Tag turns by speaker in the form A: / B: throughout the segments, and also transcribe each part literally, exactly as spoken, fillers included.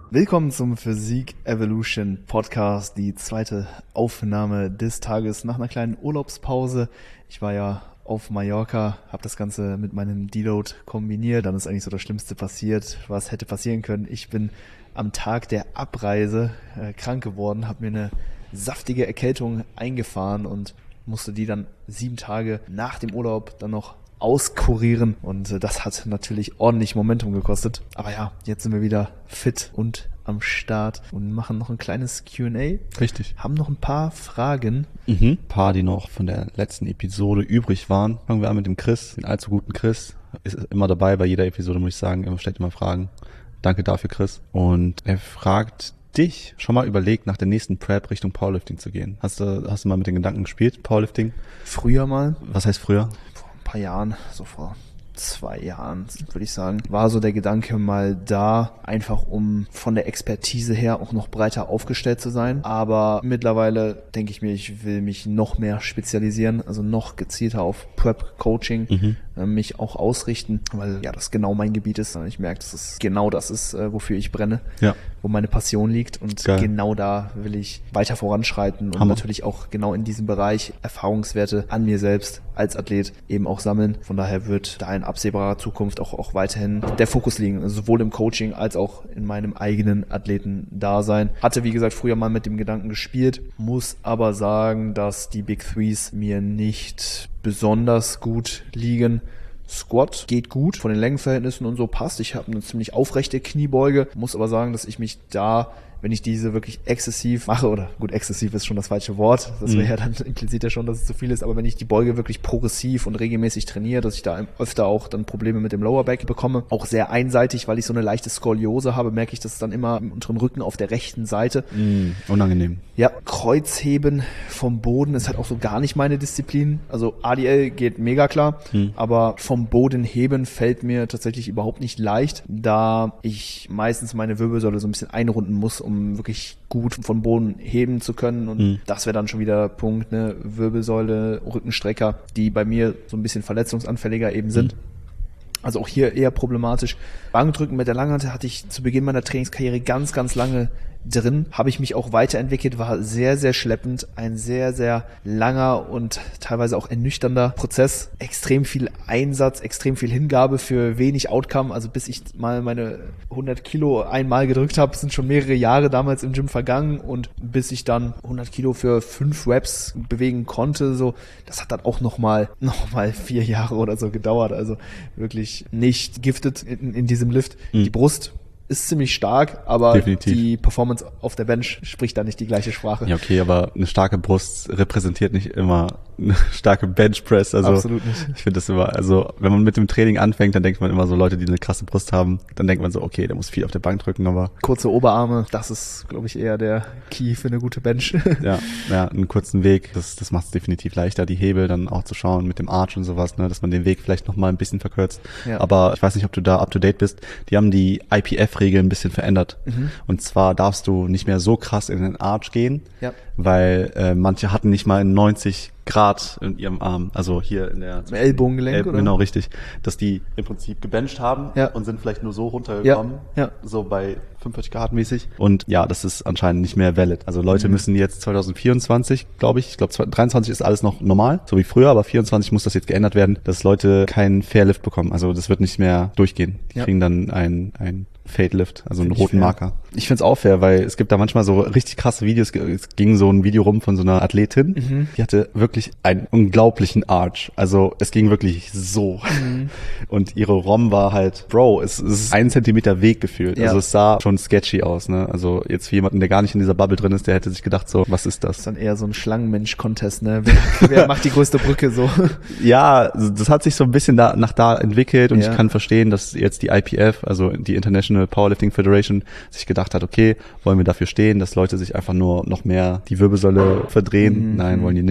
A: Willkommen zum Physik Evolution Podcast, die zweite Aufnahme des Tages nach einer kleinen Urlaubspause. Ich war ja auf Mallorca, habe das Ganze mit meinem Deload kombiniert, dann ist eigentlich so das Schlimmste passiert, was hätte passieren können. Ich bin am Tag der Abreise äh, krank geworden, habe mir eine saftige Erkältung eingefahren und musste die dann sieben Tage nach dem Urlaub dann noch auskurieren und äh, das hat natürlich ordentlich Momentum gekostet. Aber ja, jetzt sind wir wieder fit und am Start und machen noch ein kleines Q und A.
B: Richtig.
A: Haben noch ein paar Fragen.
B: Mhm. Ein paar, die noch von der letzten Episode übrig waren. Fangen wir an mit dem Chris, den allzu guten Chris. Ist immer dabei bei jeder Episode, muss ich sagen. Er stellt immer Fragen. Danke dafür, Chris. Und er fragt dich, schon mal überlegt, nach der nächsten Prep Richtung Powerlifting zu gehen. Hast du, hast du mal mit den Gedanken gespielt, Powerlifting?
A: Früher mal.
B: Was heißt früher?
A: Vor ein paar Jahren, so vor zwei Jahren, würde ich sagen, war so der Gedanke mal da, einfach um von der Expertise her auch noch breiter aufgestellt zu sein. Aber mittlerweile denke ich mir, ich will mich noch mehr spezialisieren, also noch gezielter auf Prep-Coaching
B: Mhm.
A: äh, mich auch ausrichten, weil ja das genau mein Gebiet ist. Ich merke, dass es genau das ist, äh, wofür ich brenne,
B: Ja.
A: wo meine Passion liegt und
B: Geil.
A: genau da will ich weiter voranschreiten und
B: Hammer.
A: natürlich auch genau in diesem Bereich Erfahrungswerte an mir selbst als Athlet eben auch sammeln. Von daher wird da in absehbarer Zukunft auch, auch weiterhin der Fokus liegen, also sowohl im Coaching als auch in meinem eigenen Athleten-Dasein. Hatte, wie gesagt, früher mal mit dem Gedanken gespielt, muss aber sagen, dass die Big Threes mir nicht besonders gut liegen. Squat geht gut, von den Längenverhältnissen und so passt. Ich habe eine ziemlich aufrechte Kniebeuge, muss aber sagen, dass ich mich da, wenn ich diese wirklich exzessiv mache, oder gut, exzessiv ist schon das falsche Wort, das wäre ja dann implizit ja schon, dass es zu viel ist, aber wenn ich die Beuge wirklich progressiv und regelmäßig trainiere, dass ich da öfter auch dann Probleme mit dem Lower Back bekomme, auch sehr einseitig, weil ich so eine leichte Skoliose habe, merke ich das dann immer im unteren Rücken auf der rechten Seite.
B: Mhm. Unangenehm.
A: Ja, Kreuzheben vom Boden ist halt auch so gar nicht meine Disziplin. Also A D L geht mega klar,
B: Hm.
A: aber vom Boden heben fällt mir tatsächlich überhaupt nicht leicht, da ich meistens meine Wirbelsäule so ein bisschen einrunden muss, um wirklich gut vom Boden heben zu können. Und
B: Hm.
A: das wäre dann schon wieder Punkt, ne? Wirbelsäule, Rückenstrecker, die bei mir so ein bisschen verletzungsanfälliger eben sind.
B: Hm.
A: Also auch hier eher problematisch. Bankdrücken mit der Langhantel hatte ich zu Beginn meiner Trainingskarriere ganz, ganz lange drin. Habe ich mich auch weiterentwickelt, war sehr, sehr schleppend. Ein sehr, sehr langer und teilweise auch ernüchternder Prozess. Extrem viel Einsatz, extrem viel Hingabe für wenig Outcome. Also bis ich mal meine hundert Kilo einmal gedrückt habe, sind schon mehrere Jahre damals im Gym vergangen. Und bis ich dann hundert Kilo für fünf Reps bewegen konnte, so, das hat dann auch nochmal, nochmal vier Jahre oder so gedauert. Also wirklich nicht gifted in, in diesem Lift.
B: Mhm.
A: Die Brust ist ziemlich stark, aber
B: Definitiv.
A: die Performance auf der Bench spricht da nicht die gleiche Sprache.
B: Ja, okay, aber eine starke Brust repräsentiert nicht immer eine starke Benchpress. Also
A: Absolut nicht.
B: Ich finde das immer, also wenn man mit dem Training anfängt, dann denkt man immer so, Leute, die eine krasse Brust haben, dann denkt man so, okay, der muss viel auf der Bank drücken, aber
A: Kurze Oberarme, das ist, glaube ich, eher der Key für eine gute Bench.
B: ja, ja, einen kurzen Weg, das, das macht es definitiv leichter, die Hebel dann auch zu schauen mit dem Arch und sowas, ne, dass man den Weg vielleicht nochmal ein bisschen verkürzt.
A: Ja.
B: Aber ich weiß nicht, ob du da up to date bist. Die haben die I P F-Regeln ein bisschen verändert.
A: Mhm.
B: Und zwar darfst du nicht mehr so krass in den Arch gehen,
A: Ja.
B: weil äh, manche hatten nicht mal neunzig Grad in ihrem Arm, also hier in der
A: Im Ellbogengelenk,
B: El-
A: oder?
B: Genau, richtig, dass die im Prinzip gebencht haben
A: Ja.
B: und sind vielleicht nur so runtergekommen,
A: Ja, ja.
B: so bei fünfundvierzig Grad mäßig. Und ja, das ist anscheinend nicht mehr valid. Also Leute
A: Mhm.
B: müssen jetzt zwanzig vierundzwanzig, glaube ich, ich glaube dreiundzwanzig ist alles noch normal, so wie früher, aber vierundzwanzig muss das jetzt geändert werden, dass Leute keinen Fairlift bekommen. Also das wird nicht mehr durchgehen. Die
A: Ja.
B: kriegen dann ein ein Fade Lift, also einen
A: Find ich
B: roten
A: fair.
B: Marker. Ich find's auch fair, weil es gibt da manchmal so richtig krasse Videos. Es ging so ein Video rum von so einer Athletin,
A: Mhm.
B: die hatte wirklich einen unglaublichen Arch. Also es ging wirklich so.
A: Mhm.
B: Und ihre ROM war halt, Bro, es, es ist ein Zentimeter Weg gefühlt.
A: Ja.
B: Also es sah schon sketchy aus, ne? Also jetzt für jemanden, der gar nicht in dieser Bubble drin ist, der hätte sich gedacht so, was ist
A: Das ist
B: das?
A: dann eher so ein Schlangenmensch-Contest, ne? Wer, wer macht die größte Brücke so?
B: Ja, das hat sich so ein bisschen da, nach da entwickelt und
A: Ja.
B: ich kann verstehen, dass jetzt die I P F, also die International Powerlifting Federation, sich gedacht hat, okay, wollen wir dafür stehen, dass Leute sich einfach nur noch mehr die Wirbelsäule verdrehen?
A: Mhm.
B: Nein, wollen die nicht. Die wollen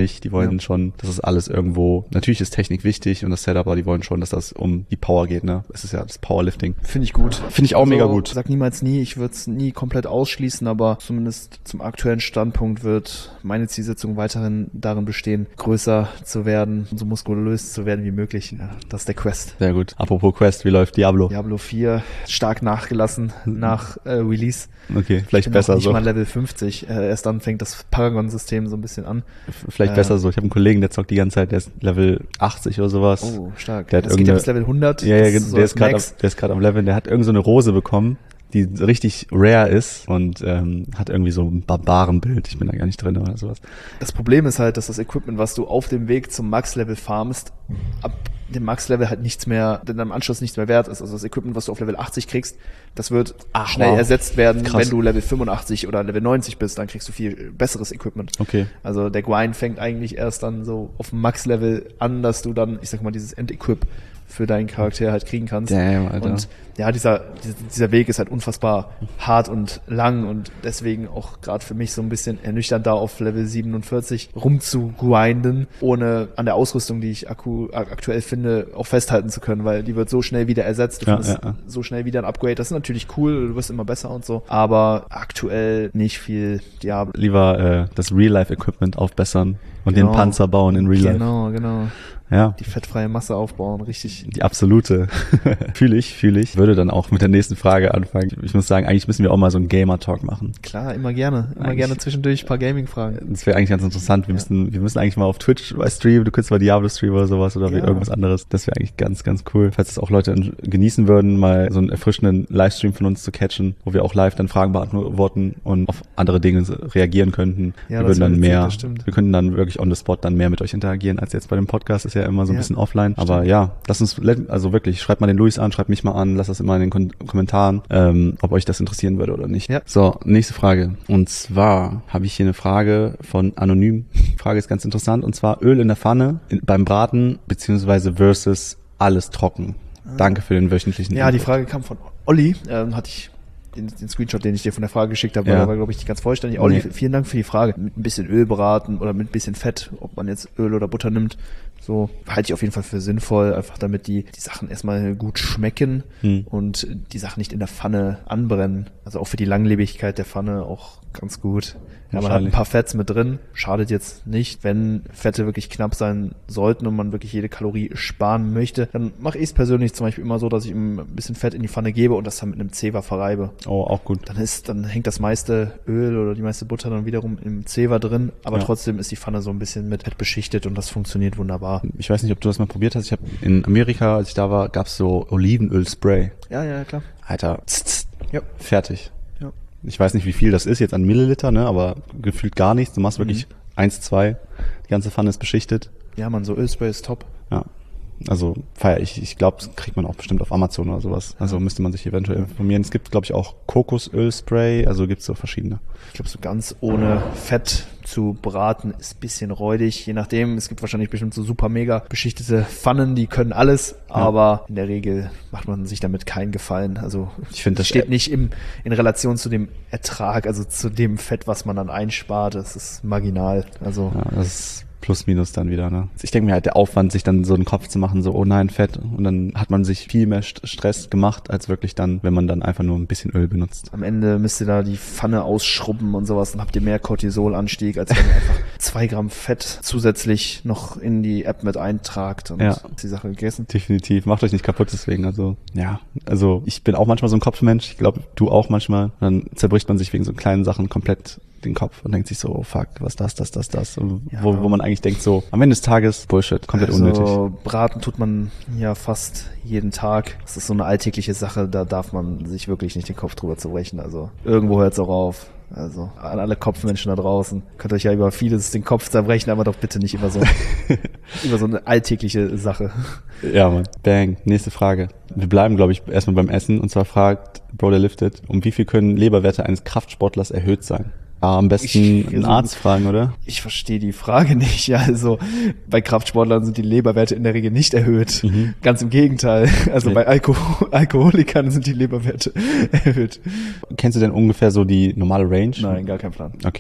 B: wollen
A: ja.
B: schon, dass das alles irgendwo, natürlich ist Technik wichtig und das Setup, aber die wollen schon, dass das um die Power geht, ne? Es ist ja das Powerlifting.
A: Finde ich gut.
B: Finde ich auch
A: also,
B: mega gut.
A: Sag niemals nie, ich würde es nie komplett ausschließen, aber zumindest zum aktuellen Standpunkt wird meine Zielsetzung weiterhin darin bestehen, größer zu werden und so muskulös zu werden wie möglich. Ja, das ist der Quest.
B: Sehr gut. Apropos Quest, wie läuft Diablo?
A: Diablo vier stark nachgelassen nach äh, Release.
B: Okay, vielleicht
A: ich bin
B: besser
A: noch nicht
B: so.
A: mal Level fünfzig. Äh, erst dann fängt das Paragon-System so ein bisschen an.
B: Vielleicht
A: äh,
B: besser so. Ich habe einen Kollegen, der zockt die ganze Zeit, der ist Level achtzig oder sowas.
A: Oh, stark.
B: Der hat
A: das geht ja bis
B: irgendeine-
A: Level hundert.
B: Ja, ja,
A: Das ist so
B: der
A: das
B: ist gerade
A: Max.
B: der ist gerade am Level, der hat irgend so eine Rose bekommen, die richtig rare ist und ähm, hat irgendwie so ein Barbarenbild. Ich bin da gar nicht drin oder sowas.
A: Das Problem ist halt, dass das Equipment, was du auf dem Weg zum Max-Level farmst, ab dem Max-Level halt nichts mehr, denn am Anschluss nichts mehr wert ist. Also das Equipment, was du auf Level achtzig kriegst, das wird
B: Ach,
A: schnell
B: wow.
A: ersetzt werden,
B: Krass.
A: wenn du Level fünfundachtzig oder Level neunzig bist, dann kriegst du viel besseres Equipment.
B: Okay.
A: Also der Grind fängt eigentlich erst dann so auf dem Max-Level an, dass du dann, ich sag mal, dieses End-Equip für deinen Charakter halt kriegen kannst.
B: Damn, Alter.
A: Und ja, dieser, dieser dieser Weg ist halt unfassbar hart und lang und deswegen auch gerade für mich so ein bisschen ernüchternd, da auf Level siebenundvierzig rumzugrinden, ohne an der Ausrüstung, die ich akku, aktuell finde, auch festhalten zu können, weil die wird so schnell wieder ersetzt, du
B: Ja,
A: findest
B: ja, ja.
A: so schnell wieder ein Upgrade. Das ist natürlich cool, du wirst immer besser und so, aber aktuell nicht viel Diablo.
B: Lieber äh, das Real-Life-Equipment aufbessern und
A: Genau.
B: den Panzer bauen in Real Life.
A: Genau, genau.
B: Ja.
A: Die fettfreie Masse aufbauen, richtig.
B: Die absolute. Fühle ich, fühle ich. Würde dann auch mit der nächsten Frage anfangen. Ich muss sagen, eigentlich müssen wir auch mal so einen Gamer-Talk machen.
A: Klar, immer gerne. Immer
B: Eigentlich-
A: gerne zwischendurch ein paar Gaming-Fragen.
B: Das wäre eigentlich ganz interessant. Wir
A: Ja.
B: müssen, wir müssen eigentlich mal auf Twitch mal streamen. Du könntest mal Diablo streamen oder sowas oder wie
A: Ja.
B: irgendwas anderes. Das wäre eigentlich ganz, ganz cool. Falls es auch Leute genießen würden, mal so einen erfrischenden Livestream von uns zu catchen, wo wir auch live dann Fragen beantworten und auf andere Dinge reagieren könnten.
A: Ja,
B: wir
A: das
B: würden dann
A: wäre witzig,
B: mehr,
A: das stimmt.
B: wir könnten dann wirklich on the spot dann mehr mit euch interagieren als jetzt bei dem Podcast. Ist ja immer so ein
A: Ja,
B: bisschen offline. Aber ja, lasst uns, also wirklich, schreibt mal den Luis an, schreibt mich mal an, lasst das immer in den Kon- Kommentaren, ähm, ob euch das interessieren würde oder nicht.
A: Ja.
B: So, nächste Frage. Und zwar habe ich hier eine Frage von Anonym. Die Frage ist ganz interessant. Und zwar Öl in der Pfanne in, beim Braten beziehungsweise versus alles trocken. Danke für den wöchentlichen
A: Ja, die
B: Input.
A: Frage kam von Olli, ähm, hatte ich den, den Screenshot, den ich dir von der Frage geschickt habe,
B: Ja.
A: war, glaube ich, nicht ganz vollständig. Olli,
B: Nee.
A: vielen Dank für die Frage. Mit ein bisschen Öl braten oder mit ein bisschen Fett, ob man jetzt Öl oder Butter nimmt, so halte ich auf jeden Fall für sinnvoll, einfach damit die, die Sachen erstmal gut schmecken
B: Hm.
A: und die Sachen nicht in der Pfanne anbrennen. Also auch für die Langlebigkeit der Pfanne auch ganz gut. Ja, man hat ein
B: Wahrscheinlich.
A: paar Fetts mit drin, schadet jetzt nicht. Wenn Fette wirklich knapp sein sollten und man wirklich jede Kalorie sparen möchte, dann mache ich es persönlich zum Beispiel immer so, dass ich ein bisschen Fett in die Pfanne gebe und das dann mit einem Zewa verreibe.
B: Oh, auch gut.
A: Dann ist, dann hängt das meiste Öl oder die meiste Butter dann wiederum im Zewa drin, aber
B: Ja.
A: trotzdem ist die Pfanne so ein bisschen mit Fett beschichtet und das funktioniert wunderbar.
B: Ich weiß nicht, ob du das mal probiert hast. Ich habe in Amerika, als ich da war, gab's so Olivenöl-Spray.
A: Ja, ja, klar.
B: Alter, tss, tss,
A: Ja.
B: fertig.
A: Ja.
B: Ich weiß nicht, wie viel das ist jetzt an Milliliter, ne, aber gefühlt gar nichts. Du machst wirklich eins, zwei. Die ganze Pfanne ist beschichtet.
A: Ja, man, so Ölspray ist top.
B: Ja. Also feier ich. Ich glaube, das kriegt man auch bestimmt auf Amazon oder sowas. Also müsste man sich eventuell informieren. Es gibt, glaube ich, auch Kokosölspray. Also gibt's so verschiedene.
A: Ich glaube, so ganz ohne Fett zu braten ist ein bisschen räudig. Je nachdem, es gibt wahrscheinlich bestimmt so super mega beschichtete Pfannen, die können alles, aber in der Regel macht man sich damit keinen Gefallen. Also
B: Ich finde, das
A: steht nicht im, in Relation zu dem Ertrag, also zu dem Fett, was man dann einspart. Das ist marginal. Also
B: Ja, das ist plus minus dann wieder, ne? Ich denke mir halt, der Aufwand, sich dann so einen Kopf zu machen, so, oh nein, Fett. Und dann hat man sich viel mehr St- Stress gemacht, als wirklich dann, wenn man dann einfach nur ein bisschen Öl benutzt.
A: am Ende müsst ihr da die Pfanne ausschrubben und sowas, dann habt ihr mehr Cortisolanstieg, als wenn ihr einfach zwei Gramm Fett zusätzlich noch in die App mit eintragt und
B: Ja.
A: ist die Sache gegessen.
B: Definitiv. Macht euch nicht kaputt deswegen. Also, ja. Also, ich bin auch manchmal so ein Kopfmensch. Ich glaube, du auch manchmal. Dann zerbricht man sich wegen so kleinen Sachen komplett den Kopf und denkt sich so, oh fuck, was das, das, das, das. Und
A: Ja.
B: wo, wo man eigentlich denkt so, am Ende des Tages, Bullshit, komplett
A: also,
B: unnötig.
A: Braten tut man ja fast jeden Tag. Das ist so eine alltägliche Sache, da darf man sich wirklich nicht den Kopf drüber zerbrechen. Also irgendwo hört es auch auf. Also an alle Kopfmenschen da draußen. Könnt euch ja über vieles den Kopf zerbrechen, aber doch bitte nicht über so, über so eine alltägliche Sache.
B: Ja, Mann. Bang. Nächste Frage. Wir bleiben, glaube ich, erstmal beim Essen. Und zwar fragt Bro der Lifted, um wie viel können Leberwerte eines Kraftsportlers erhöht sein? Ah, am besten
A: Ich-
B: einen
A: also-
B: Arzt fragen, oder?
A: Ich verstehe die Frage nicht. Ja, also bei Kraftsportlern sind die Leberwerte in der Regel nicht erhöht.
B: Mhm.
A: Ganz im Gegenteil. Also
B: Okay.
A: bei Alko Alkoholikern sind die Leberwerte erhöht.
B: Kennst du denn ungefähr so die normale Range?
A: Nein, gar kein Plan.
B: Okay. Ich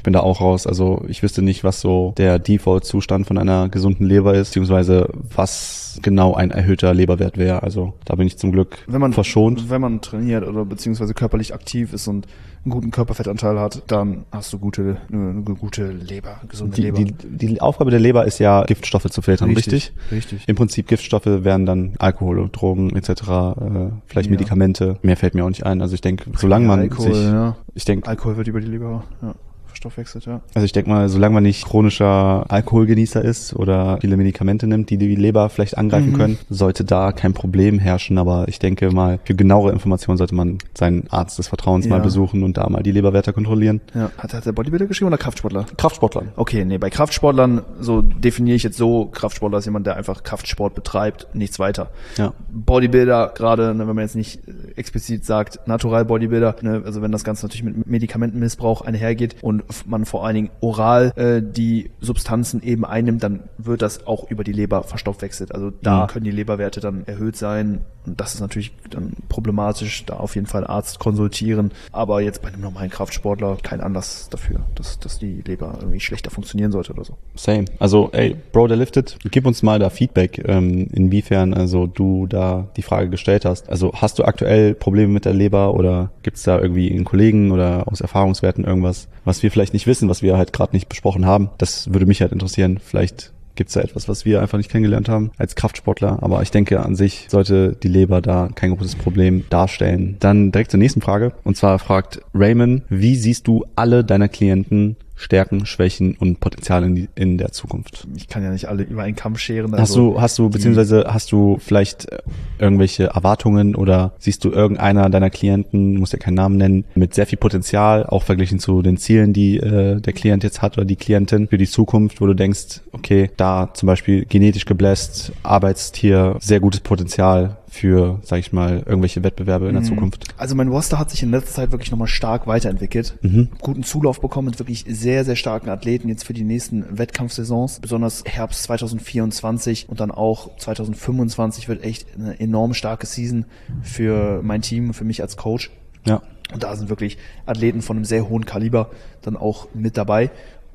B: ich bin da auch raus. Also ich wüsste nicht, was so der Default-Zustand von einer gesunden Leber ist, beziehungsweise was genau ein erhöhter Leberwert wäre. Also da bin ich zum Glück
A: wenn man,
B: verschont.
A: Wenn man trainiert oder beziehungsweise körperlich aktiv ist und einen guten Körperfettanteil hat, dann hast du gute, eine, eine gute Leber, gesunde
B: Die,
A: Leber.
B: die, die Aufgabe der Leber ist ja, Giftstoffe zu filtern, richtig?
A: Richtig. richtig.
B: Im Prinzip Giftstoffe wären dann Alkohol, Drogen et cetera, äh, vielleicht
A: Ja.
B: Medikamente. Mehr fällt mir auch nicht ein. Also ich denke, solange man
A: Alkohol,
B: sich,
A: ja.
B: ich denke,
A: Alkohol wird über die Leber ja, verstoffwechselt, ja.
B: also ich denke mal, solange man nicht chronischer Alkoholgenießer ist oder viele Medikamente nimmt, die die Leber vielleicht angreifen
A: Mhm.
B: können, sollte da kein Problem herrschen. Aber ich denke mal, für genauere Informationen sollte man seinen Arzt des Vertrauens
A: Ja.
B: mal besuchen und da mal die Leberwerte kontrollieren.
A: ja. Hat, hat der Bodybuilder geschrieben oder Kraftsportler?
B: Kraftsportler.
A: Okay, nee, bei Kraftsportlern, so definiere ich jetzt so, Kraftsportler ist jemand, der einfach Kraftsport betreibt, nichts weiter.
B: Ja.
A: Bodybuilder, gerade ne, wenn man jetzt nicht äh, explizit sagt, Natural Bodybuilder, ne, also wenn das Ganze natürlich mit Medikamentenmissbrauch einhergeht und f- man vor allen Dingen oral äh, die Substanzen eben einnimmt, dann wird das auch über die Leber verstoffwechselt. Also da
B: Mhm.
A: können die Leberwerte dann erhöht sein und das ist natürlich dann problematisch, da auf jeden Fall einen Arzt konsultieren. Aber jetzt bei einem normalen Kraftsportler kein Anlass dafür, dass, dass die Leber irgendwie schlechter funktionieren sollte oder so.
B: Same. Also, ey, Bro, der liftet, gib uns mal da Feedback, ähm, inwiefern also du da die Frage gestellt hast. Also hast du aktuell Probleme mit der Leber oder gibt's da irgendwie einen Kollegen oder aus Erfahrungswerten irgendwas, was wir vielleicht nicht wissen, was wir halt gerade nicht besprochen haben? Das würde mich halt interessieren. Vielleicht gibt's da etwas, was wir einfach nicht kennengelernt haben als Kraftsportler. Aber ich denke, an sich sollte die Leber da kein großes Problem darstellen. Dann direkt zur nächsten Frage. Und zwar fragt Raymond, wie siehst du alle deiner Klienten Stärken, Schwächen und Potenzial in, die, in der Zukunft?
A: Ich kann ja nicht alle über einen Kamm scheren.
B: Hast
A: Also
B: du, hast du,
A: die-
B: beziehungsweise hast du vielleicht äh, irgendwelche Erwartungen oder siehst du irgendeiner deiner Klienten, muss ja keinen Namen nennen, mit sehr viel Potenzial, auch verglichen zu den Zielen, die äh, der Klient jetzt hat oder die Klientin für die Zukunft, wo du denkst, okay, da zum Beispiel genetisch gebläst, Arbeitstier, sehr gutes Potenzial für, sag ich mal, irgendwelche Wettbewerbe in der
A: Mhm.
B: Zukunft?
A: Also mein Roster hat sich in letzter Zeit wirklich nochmal stark weiterentwickelt.
B: Mhm.
A: Guten Zulauf bekommen mit wirklich sehr, sehr starken Athleten jetzt für die nächsten Wettkampfsaisons. Besonders Herbst zwanzig vierundzwanzig und dann auch zwanzig fünfundzwanzig wird echt eine enorm starke Season für mein Team, für mich als Coach.
B: Ja.
A: Und da sind wirklich Athleten von einem sehr hohen Kaliber dann auch mit dabei.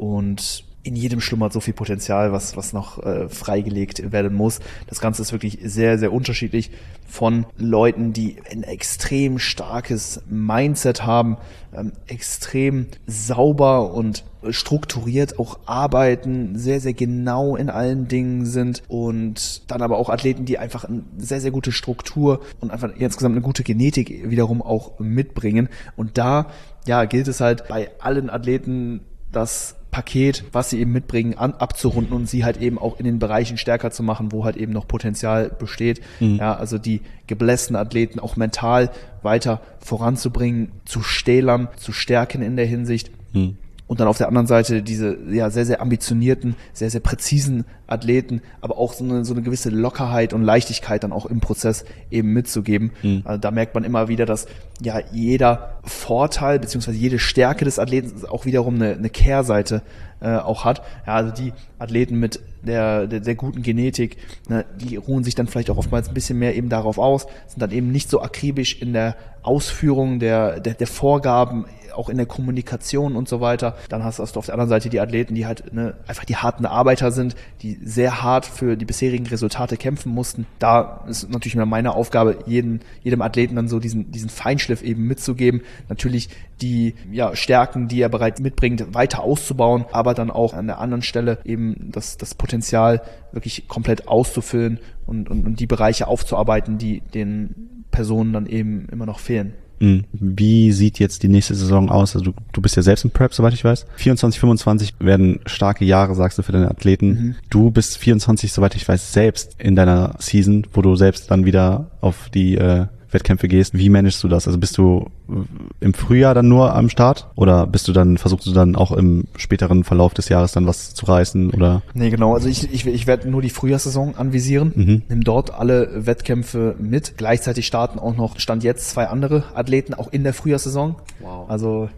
A: Und in jedem schlummert so viel Potenzial, was, was noch äh, freigelegt werden muss. Das Ganze ist wirklich sehr, sehr unterschiedlich von Leuten, die ein extrem starkes Mindset haben, ähm, extrem sauber und strukturiert auch arbeiten, sehr, sehr genau in allen Dingen sind und dann aber auch Athleten, die einfach eine sehr, sehr gute Struktur und einfach insgesamt eine gute Genetik wiederum auch mitbringen. Und da, ja, gilt es halt bei allen Athleten, das Paket, was sie eben mitbringen, an, abzurunden und sie halt eben auch in den Bereichen stärker zu machen, wo halt eben noch Potenzial besteht. Mhm. Ja, also die geblässten Athleten auch mental weiter voranzubringen, zu stählern, zu stärken in der Hinsicht. Mhm. Und dann auf der anderen Seite diese ja sehr, sehr ambitionierten, sehr, sehr präzisen Athleten, aber auch so eine, so eine gewisse Lockerheit und Leichtigkeit dann auch im Prozess eben mitzugeben. Mhm. Also da merkt man immer wieder, dass ja jeder Vorteil beziehungsweise jede Stärke des Athleten auch wiederum eine, eine Kehrseite äh, auch hat. Ja, also die Athleten mit der, der, der guten Genetik, ne, die ruhen sich dann vielleicht auch oftmals ein bisschen mehr eben darauf aus, sind dann eben nicht so akribisch in der Ausführung der, der, der Vorgaben, auch in der Kommunikation und so weiter. Dann hast, hast du auf der anderen Seite die Athleten, die halt ne, einfach die harten Arbeiter sind, die sehr hart für die bisherigen Resultate kämpfen mussten. Da ist natürlich meine Aufgabe, jeden, jedem Athleten dann so diesen, diesen Feinschliff eben mitzugeben. Natürlich die ja, Stärken, die er bereits mitbringt, weiter auszubauen, aber dann auch an der anderen Stelle eben das, das Potenzial wirklich komplett auszufüllen und, und, und die Bereiche aufzuarbeiten, die den Personen dann eben immer noch fehlen.
B: Wie sieht jetzt die nächste Saison aus? Also du, du bist ja selbst im Prep, soweit ich weiß. vierundzwanzig, fünfundzwanzig werden starke Jahre, sagst du, für deine Athleten. Mhm. Du bist vierundzwanzig, soweit ich weiß, selbst in deiner Season, wo du selbst dann wieder auf die äh, Wettkämpfe gehst. Wie managst du das? Also bist du im Frühjahr dann nur am Start oder bist du dann, versuchst du dann auch im späteren Verlauf des Jahres dann was zu reißen oder?
A: Nee, genau. Also ich, ich, ich werde nur die Frühjahrssaison anvisieren, mhm. nimm dort alle Wettkämpfe mit. Gleichzeitig starten auch noch, Stand jetzt, zwei andere Athleten auch in der Frühjahrssaison. Wow. Also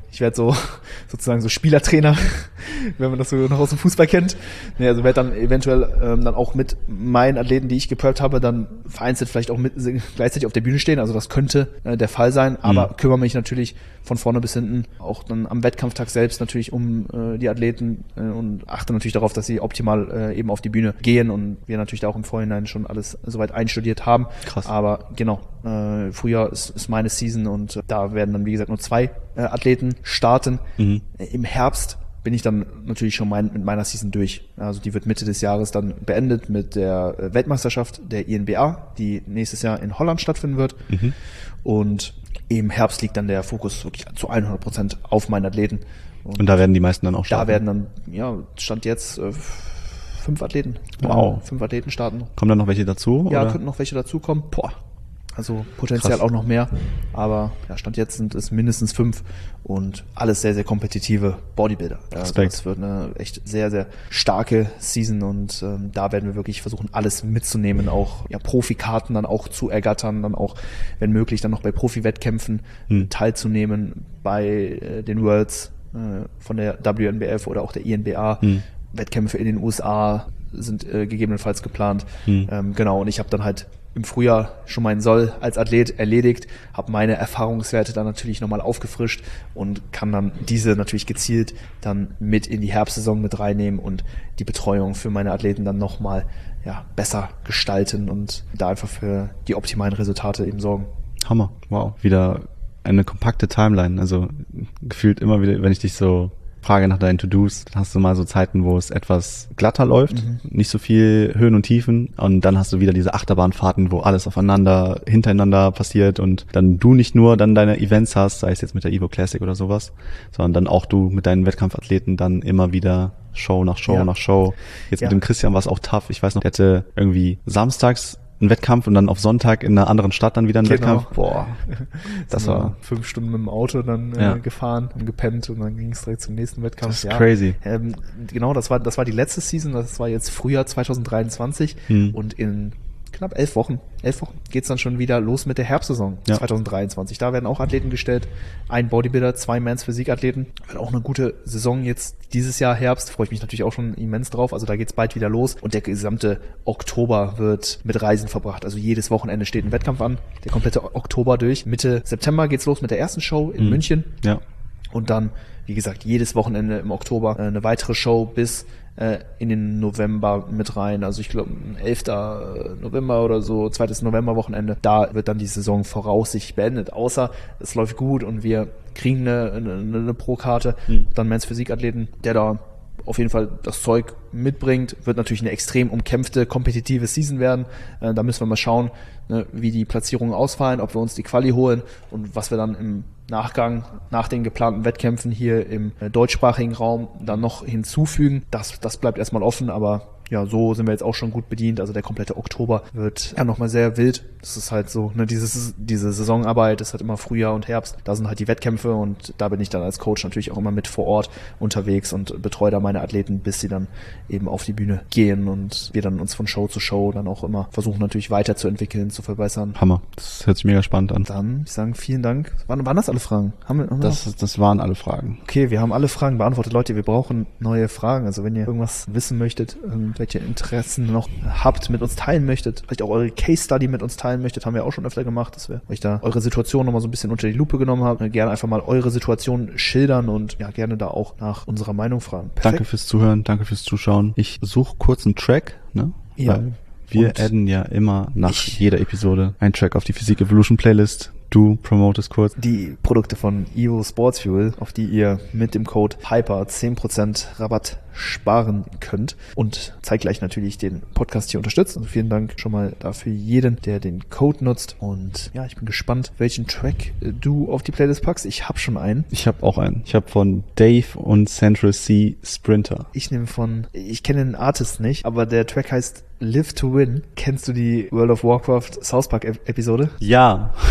A: ich werde so sozusagen so Spielertrainer, wenn man das so noch aus dem Fußball kennt. Nee, also werde dann eventuell ähm, dann auch mit meinen Athleten, die ich gepreppt habe, dann vereinzelt vielleicht auch mit gleichzeitig auf der Bühne stehen. Also das könnte äh, der Fall sein, aber mhm. kümmere mich natürlich von vorne bis hinten auch dann am Wettkampftag selbst natürlich um äh, die Athleten äh, und achte natürlich darauf, dass sie optimal äh, eben auf die Bühne gehen und wir natürlich da auch im Vorhinein schon alles soweit einstudiert haben.
B: Krass.
A: Aber genau, äh, Frühjahr ist, ist meine Season und äh, da werden dann wie gesagt nur zwei äh, Athleten starten. Mhm. Äh, Im Herbst bin ich dann natürlich schon mein, mit meiner Season durch. Also die wird Mitte des Jahres dann beendet mit der Weltmeisterschaft der I N B A, die nächstes Jahr in Holland stattfinden wird. Mhm. Und im Herbst liegt dann der Fokus wirklich zu hundert Prozent auf meinen Athleten.
B: Und, und da werden die meisten dann auch starten?
A: Da werden dann, ja, Stand jetzt äh, fünf Athleten.
B: Wow.
A: Äh, fünf Athleten starten.
B: Kommen dann noch welche dazu?
A: Ja,
B: oder?
A: könnten noch welche dazukommen. Boah. Also potenziell
B: Krass.
A: Auch noch mehr, aber ja, Stand jetzt sind es mindestens fünf und alles sehr, sehr kompetitive Bodybuilder. Ja, also das wird eine echt sehr, sehr starke Season und ähm, da werden wir wirklich versuchen, alles mitzunehmen, auch ja, Profikarten dann auch zu ergattern, dann auch, wenn möglich, dann noch bei Profi-Wettkämpfen hm. teilzunehmen, bei äh, den Worlds äh, von der W N B F oder auch der I N B A. Hm. Wettkämpfe in den U S A sind äh, gegebenenfalls geplant. Hm. Ähm, genau, und ich habe dann halt im Frühjahr schon meinen Soll als Athlet erledigt, habe meine Erfahrungswerte dann natürlich nochmal aufgefrischt und kann dann diese natürlich gezielt dann mit in die Herbstsaison mit reinnehmen und die Betreuung für meine Athleten dann nochmal ja, besser gestalten und da einfach für die optimalen Resultate eben sorgen.
B: Hammer, wow. Wieder eine kompakte Timeline, also gefühlt immer wieder, wenn ich dich so frage nach deinen To-Dos, dann hast du mal so Zeiten, wo es etwas glatter läuft, mhm. nicht so viel Höhen und Tiefen und dann hast du wieder diese Achterbahnfahrten, wo alles aufeinander, hintereinander passiert und dann du nicht nur dann deine Events hast, sei es jetzt mit der Evo Classic oder sowas, sondern dann auch du mit deinen Wettkampfathleten dann immer wieder Show nach Show ja. nach Show. Jetzt ja. mit dem Christian war es auch tough. Ich weiß noch, der hatte irgendwie samstags einen Wettkampf und dann auf Sonntag in einer anderen Stadt dann wieder einen genau. Wettkampf. Boah,
A: das war fünf Stunden mit dem Auto dann äh, ja. gefahren und gepennt und dann ging es direkt zum nächsten Wettkampf.
B: Das ist ja. crazy.
A: Ähm, genau, das war das war die letzte Season, das war jetzt Frühjahr zwanzig dreiundzwanzig hm. und in knapp elf Wochen, elf Wochen geht's dann schon wieder los mit der Herbstsaison ja. zwanzig dreiundzwanzig. Da werden auch Athleten gestellt, ein Bodybuilder, zwei Men's Physik-Athleten. Wird auch eine gute Saison jetzt dieses Jahr Herbst, freue ich mich natürlich auch schon immens drauf. Also da geht's bald wieder los und der gesamte Oktober wird mit Reisen verbracht. Also jedes Wochenende steht ein Wettkampf an, der komplette Oktober durch. Mitte September geht's los mit der ersten Show in mhm. München.
B: Ja.
A: Und dann, wie gesagt, jedes Wochenende im Oktober äh, eine weitere Show bis äh, in den November mit rein. Also ich glaube, elfter November oder so, zweites November-Wochenende. Da wird dann die Saison voraussichtlich beendet. Außer es läuft gut und wir kriegen eine, eine, eine Pro-Karte. Mhm. Dann Men's Physik-Athleten, der da auf jeden Fall das Zeug mitbringt, wird natürlich eine extrem umkämpfte, kompetitive Season werden. Äh, da müssen wir mal schauen, ne, wie die Platzierungen ausfallen, ob wir uns die Quali holen und was wir dann im Nachgang, nach den geplanten Wettkämpfen hier im äh, deutschsprachigen Raum dann noch hinzufügen. Das, das bleibt erstmal offen, aber ja, so sind wir jetzt auch schon gut bedient. Also der komplette Oktober wird ja nochmal sehr wild. Das ist halt so, ne, dieses, diese Saisonarbeit ist halt immer Frühjahr und Herbst. Da sind halt die Wettkämpfe und da bin ich dann als Coach natürlich auch immer mit vor Ort unterwegs und betreue da meine Athleten, bis sie dann eben auf die Bühne gehen und wir dann uns von Show zu Show dann auch immer versuchen natürlich weiterzuentwickeln, zu verbessern.
B: Hammer. Das hört sich mega spannend an.
A: Dann, ich sage vielen Dank. Waren, waren das alle Fragen? Haben wir, haben wir
B: das, das waren alle Fragen.
A: Okay, wir haben alle Fragen beantwortet. Leute, wir brauchen neue Fragen. Also wenn ihr irgendwas wissen möchtet, welche Interessen noch habt, mit uns teilen möchtet, vielleicht auch eure Case Study mit uns teilen möchtet, haben wir auch schon öfter gemacht, dass wir euch da eure Situation nochmal so ein bisschen unter die Lupe genommen haben. Gerne einfach mal eure Situation schildern und ja, gerne da auch nach unserer Meinung fragen.
B: Perfekt. Danke fürs Zuhören, danke fürs Zuschauen. Ich suche kurz einen Track, ne?
A: Ja.
B: Weil wir und adden ja immer nach jeder Episode einen Track auf die Physik Evolution Playlist. Du promotest kurz.
A: Die Produkte von Evo Sports Fuel, auf die ihr mit dem Code Hyper zehn Prozent Rabatt sparen könnt und zeitgleich natürlich den Podcast hier unterstützt. Und vielen Dank schon mal dafür jeden, der den Code nutzt. Und ja, ich bin gespannt, welchen Track du auf die Playlist packst. Ich habe schon einen.
B: Ich habe auch einen. Ich habe von Dave und Central C Sprinter.
A: Ich nehme von, ich kenne den Artist nicht, aber der Track heißt Live to Win. Kennst du die World of Warcraft South Park Episode?
B: Ja.
A: Die Jungs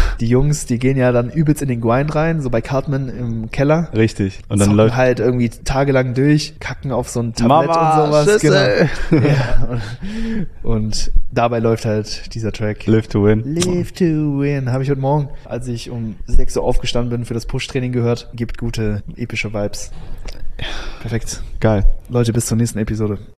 A: Jungs, die gehen ja dann übelst in den Grind rein, so bei Cartman im Keller.
B: Richtig. Und dann
A: zocken
B: läuft
A: halt irgendwie tagelang durch, kacken auf so ein Tablett
B: Mama,
A: und sowas.
B: Schüssel.
A: Genau. Ja, und, und dabei läuft halt dieser Track.
B: Live to Win.
A: Live to Win. Habe ich heute Morgen, als ich um sechs Uhr aufgestanden bin, für das Push-Training gehört. Gibt gute, epische Vibes. Perfekt.
B: Geil.
A: Leute, bis zur nächsten Episode.